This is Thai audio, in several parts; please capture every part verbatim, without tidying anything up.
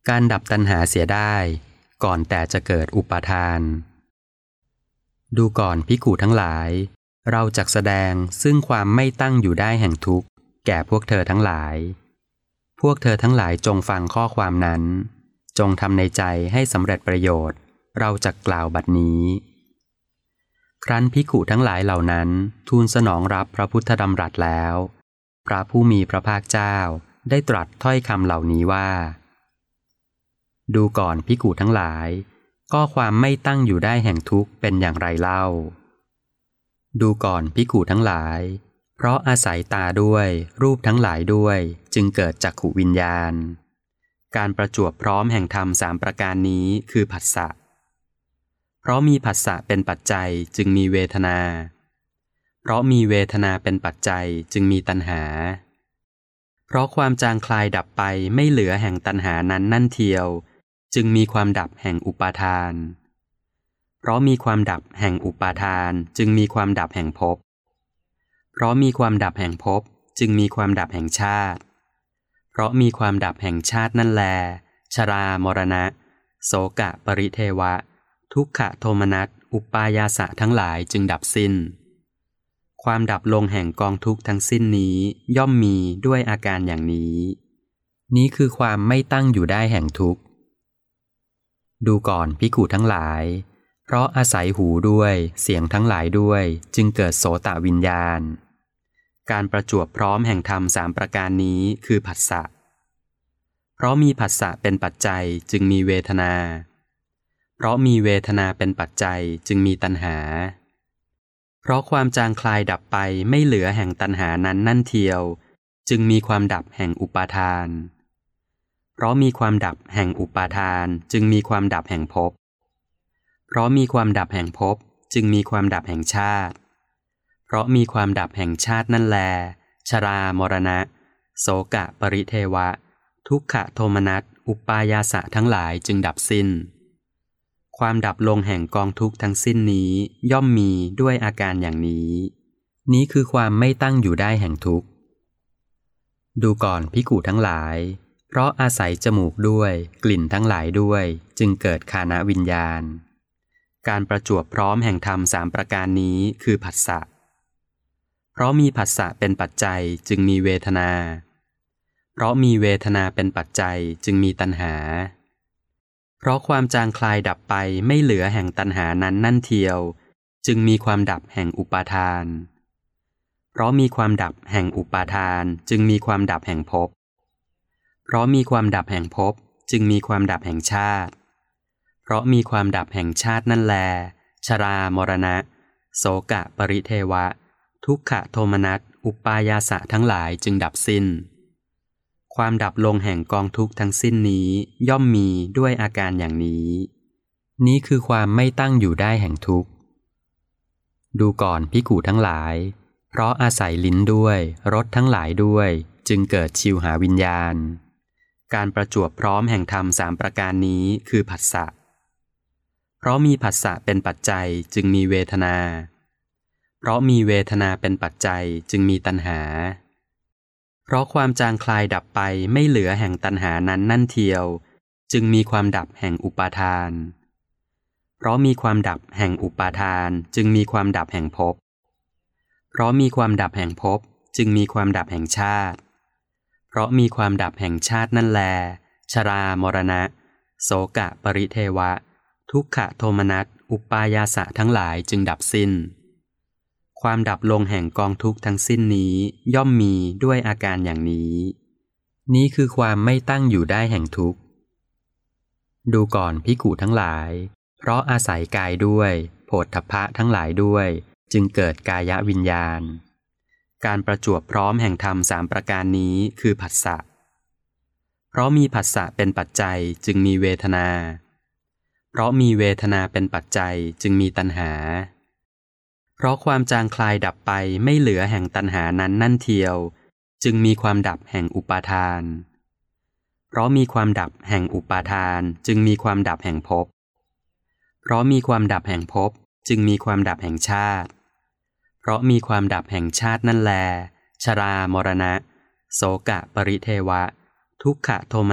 การดับตัณหาเสียได้ก่อนแต่จะเกิดอุปาทานดูก่อนภิกขุทั้งหลายเราจักแสดงซึ่งความไม่ตั้งอยู่ได้แห่งทุกข์แก่พวกเธอทั้งหลายพวกเธอทั้งหลายจงฟังข้อความนั้นจงทำในใจให้สำเร็จประโยชน์เราจักกล่าวบัดนี้ครั้นภิกขุทั้งหลายเหล่านั้นทูลสนองรับพระพุทธดำรัสแล้วพระผู้มีพระภาคเจ้าได้ตรัสถ้อยคำเหล่านี้ว่าดูก่อนภิกขุทั้งหลายก็ความไม่ตั้งอยู่ได้แห่งทุกข์เป็นอย่างไรเล่าดูก่อนภิกขุทั้งหลายเพราะอาศัยตาด้วยรูปทั้งหลายด้วยจึงเกิดจักขุวิญญาณการประจวบพร้อมแห่งธรรมสามประการนี้คือผัสสะเพราะมีผัสสะเป็นปัจจัยจึงมีเวทนาเพราะมีเวทนาเป็นปัจจัยจึงมีตัณหาเพราะความจางคลายดับไปไม่เหลือแห่งตัณหานั้นนั่นเทียวจึงมีความดับแห่งอุปาทานเพราะมีความดับแห่งอุปาทานจึงมีความดับแห่งภพเพราะมีความดับแห่งภพจึงมีความดับแห่งชาติเพราะมีความดับแห่งชาตินั่นแลชรามรณะโสกะปริเทวะทุกขโทมนัสอุปายาสะทั้งหลายจึงดับสิ้นความดับลงแห่งกองทุกข์ทั้งสิ้นนี้ย่อมมีด้วยอาการอย่างนี้นี้คือความไม่ตั้งอยู่ได้แห่งทุกข์ดูก่อนภิกขุทั้งหลายเพราะอาศัยหูด้วยเสียงทั้งหลายด้วยจึงเกิดโสตวิญญาณการประจวบพร้อมแห่งธรรมสามประการนี้คือผัสสะเพราะมีผัสสะเป็นปัจจัยจึงมีเวทนาเพราะมีเวทนาเป็นปัจจัยจึงมีตัณหาเพราะความจางคลายดับไปไม่เหลือแห่งตัณหานั้นนั่นเทียวจึงมีความดับแห่งอุปาทานเพราะมีความดับแห่งอุปาทานจึงมีความดับแห่งภพเพราะมีความดับแห่งภพจึงมีความดับแห่งชาติเพราะมีความดับแห่งชาตินั่นแลชรามรณะโสกะปริเทวะทุกขโทมนัสอุปายาสะทั้งหลายจึงดับสิ้นความดับลงแห่งกองทุกข์ทั้งสิ้นนี้ย่อมมีด้วยอาการอย่างนี้นี้คือความไม่ตั้งอยู่ได้แห่งทุกข์ดูก่อนภิกขุทั้งหลายเพราะอาศัยจมูกด้วยกลิ่นทั้งหลายด้วยจึงเกิดฆานวิญญาณการประจวบพร้อมแห่งธรรมสามประการนี้คือผัสสะเพราะมีผัสสะเป็นปัจจัยจึงมีเวทนาเพราะมีเวทนาเป็นปัจจัยจึงมีตัณหาเพราะความจางคลายดับไปไม่เหลือแห่งตัณหานั้นนั่นเทียวจึงมีความดับแห่งอุปาทานเพราะมีความดับแห่งอุปาทานจึงมีความดับแห่งภพเพราะมีความดับแห่งภพจึงมีความดับแห่งชาติเพราะมีความดับแห่งชาตินั่นแลชรามรณะโสกะปริเทวะทุกขโทมนัสอุปายาสะทั้งหลายจึงดับสิ้นความดับลงแห่งกองทุกข์ทั้งสิ้นนี้ย่อมมีด้วยอาการอย่างนี้นี้คือความไม่ตั้งอยู่ได้แห่งทุกข์ดูก่อนภิกขุทั้งหลายเพราะอาศัยลิ้นด้วยรสทั้งหลายด้วยจึงเกิดชิวหาวิญญาณการประจวบพร้อมแห่งธรรมสามประการนี้คือผัสสะเพราะมีผัสสะเป็นปัจจัยจึงมีเวทนาเพราะมีเวทนาเป็นปัจจัยจึงมีตัณหาเพราะความจางคลายดับไปไม่เหลือแห่งตัณหานั้นนั่นเทียวจึงมีความดับแห่งอุปาทานเพราะมีความดับแห่งอุปาทานจึงมีความดับแห่งภพเพราะมีความดับแห่งภพจึงมีความดับแห่งชาติเพราะมีความดับแห่งชาตินั่นแลชรามรณะโสกะปริเทวะทุกขโทมนัสอุปายาสะทั้งหลายจึงดับสิ้นความดับลงแห่งกองทุกข์ทั้งสิ้นนี้ย่อมมีด้วยอาการอย่างนี้นี้คือความไม่ตั้งอยู่ได้แห่งทุกข์ดูก่อนภิกขุทั้งหลายเพราะอาศัยกายด้วยโผฏฐัพพะทั้งหลายด้วยจึงเกิดกายวิญญาณการประจวบพร้อมแห่งธรรมสามประการนี้คือผัสสะเพราะมีผัสสะเป็นปัจจัยจึงมีเวทนาเพราะมีเวทนาเป็นปัจจัยจึงมีตัณหาเพราะความจางคลายดับไปไม่เหลือแห่งตัณหานั้นนั่นเทียวจึงมีความดับแห่งอุปาทานเพราะมีความดับแห่งอุปาทานจึงมีความดับแห่งภพเพราะมีความดับแห่งภพจึงมีความดับแห่งชาติเพราะมีความดับแห่งชาตินั่นแลชรามรณะโสกะปริเทวะทุกขโทมนัส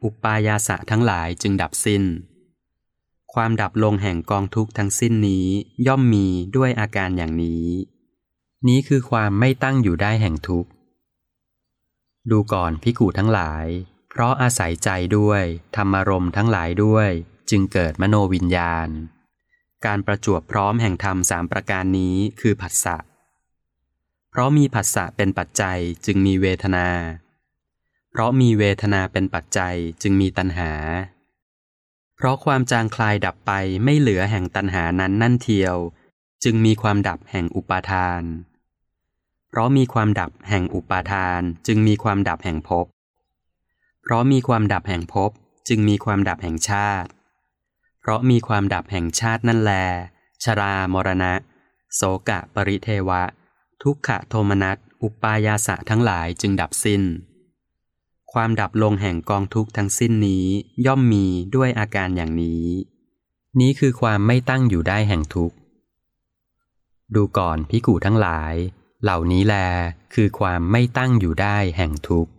อุปายาสะทั้งหลายจึงดับสิ้นความดับลงแห่งกองทุกข์ทั้งสิ้นนี้ย่อมมีด้วยอาการอย่างนี้นี้คือความไม่ตั้งอยู่ได้แห่งทุกข์ดูก่อนภิกขุทั้งหลายเพราะอาศัยใจด้วยธรรมารมณ์ทั้งหลายด้วยจึงเกิดมโนวิญญาณการประจวบพร้อมแห่งธรรมสามประการนี้คือผัสสะเพราะมีผัสสะเป็นปัจจัยจึงมีเวทนาเพราะมีเวทนาเป็นปัจจัยจึงมีตัณหาเพราะความจางคลายดับไปไม่เหลือแห่งตัณหานั้นนั่นเทียวจึงมีความดับแห่งอุปาทานเพราะมีความดับแห่งอุปาทานจึงมีความดับแห่งภพเพราะมีความดับแห่งภพจึงมีความดับแห่งชาติเพราะมีความดับแห่งชาตินั่นแลชรามรณะโสกะปริเทวะทุกขโทมนัสอุปายาสะทั้งหลายจึงดับสิ้นความดับลงแห่งกองทุกข์ทั้งสิ้นนี้ย่อมมีด้วยอาการอย่างนี้นี้คือความไม่ตั้งอยู่ได้แห่งทุกข์ดูก่อนภิกขุทั้งหลายเหล่านี้แลคือความไม่ตั้งอยู่ได้แห่งทุกข์